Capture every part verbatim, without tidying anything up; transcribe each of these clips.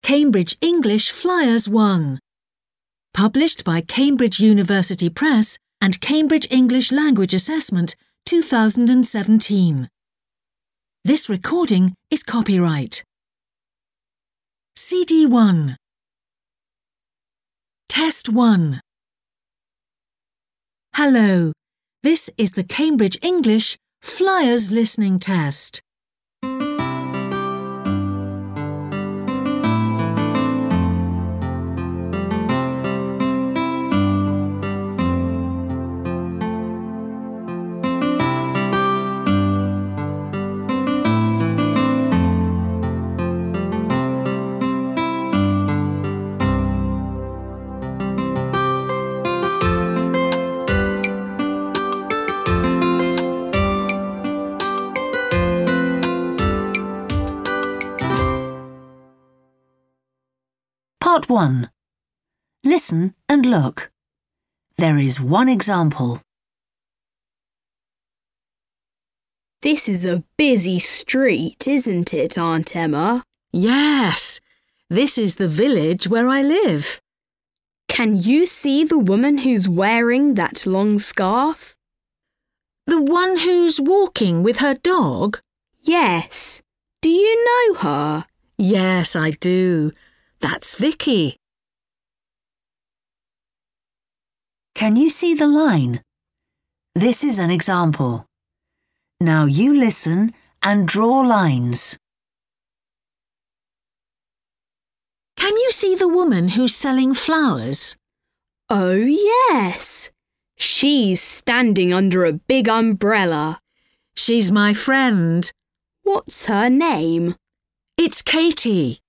Cambridge English Flyers one. Published by Cambridge University Press and Cambridge English Language Assessment two thousand seventeen. This recording is copyright. C D one. Test one. Hello, this is the Cambridge English Flyers Listening Test. Part one. Listen and look. There is one example. This is a busy street, isn't it, Aunt Emma? Yes, this is the village where I live. Can you see the woman who's wearing that long scarf? The one who's walking with her dog? Yes. Do you know her? Yes, I do. That's Vicky. Can you see the line? This is an example. Now you listen and draw lines. Can you see the woman who's selling flowers? Oh, yes. She's standing under a big umbrella. She's my friend. What's her name? It's Katie.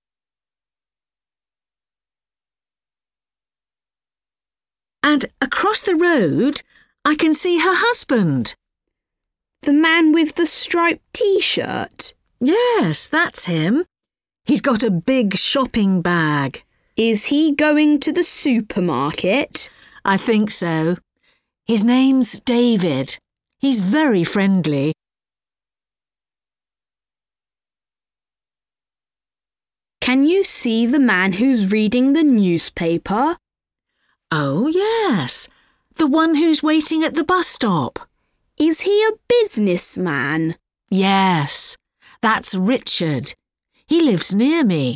And across the road, I can see her husband. The man with the striped t-shirt? Yes, that's him. He's got a big shopping bag. Is he going to the supermarket? I think so. His name's David. He's very friendly. Can you see the man who's reading the newspaper? Oh, yes. The one who's waiting at the bus stop. Is he a businessman? Yes. That's Richard. He lives near me.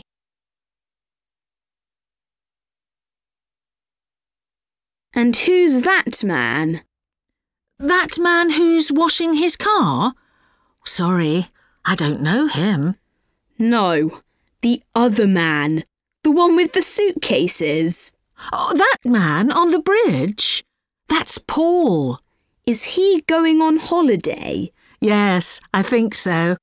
And who's that man? That man who's washing his car? Sorry, I don't know him. No, the other man. The one with the suitcases. Oh, that man on the bridge? That's Paul. Is he going on holiday? Yes, I think so.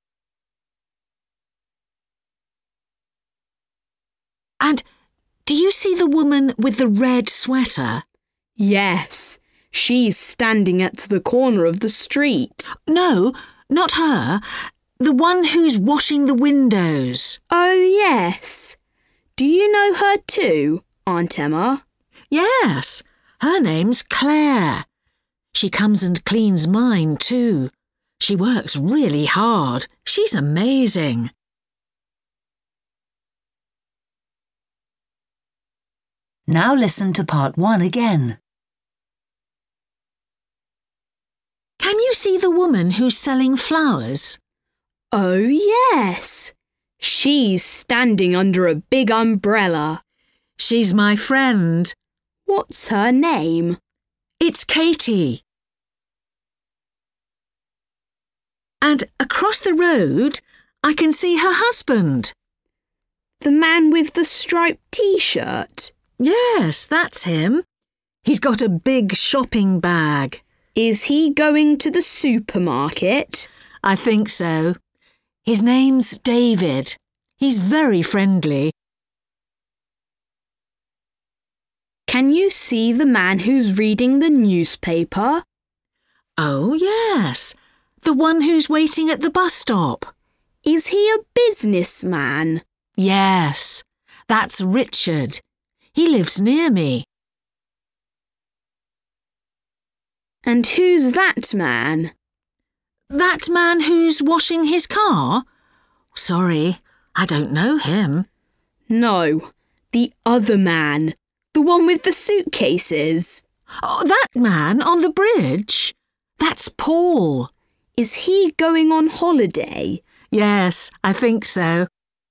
And do you see the woman with the red sweater? Yes, she's standing at the corner of the street. No, not her. The one who's washing the windows. Oh, yes. Do you know her too, Aunt Emma? Yes, her name's Claire. She comes and cleans mine too. She works really hard. She's amazing. Now listen to part one again. Can you see the woman who's selling flowers? Oh, yes. She's standing under a big umbrella. She's my friend. What's her name? It's Katie. And across the road, I can see her husband. The man with the striped t-shirt? Yes, that's him. He's got a big shopping bag. Is he going to the supermarket? I think so. His name's David. He's very friendly. Can you see the man who's reading the newspaper? Oh, yes. The one who's waiting at the bus stop. Is he a businessman? Yes, that's Richard. He lives near me. And who's that man? That man who's washing his car? Sorry, I don't know him. No, the other man. The one with the suitcases. Oh, that man on the bridge? That's Paul. Is he going on holiday? Yes, I think so.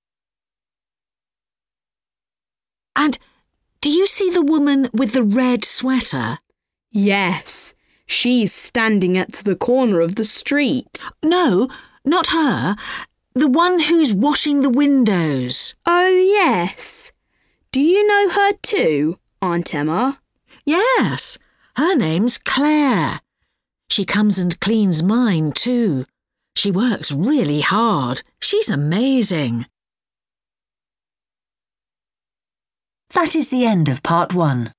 And do you see the woman with the red sweater? Yes, she's standing at the corner of the street. No, not her. The one who's washing the windows. Oh, yes. Do you know her too, Aunt Emma? Yes, her name's Claire. She comes and cleans mine too. She works really hard. She's amazing. That is the end of part one.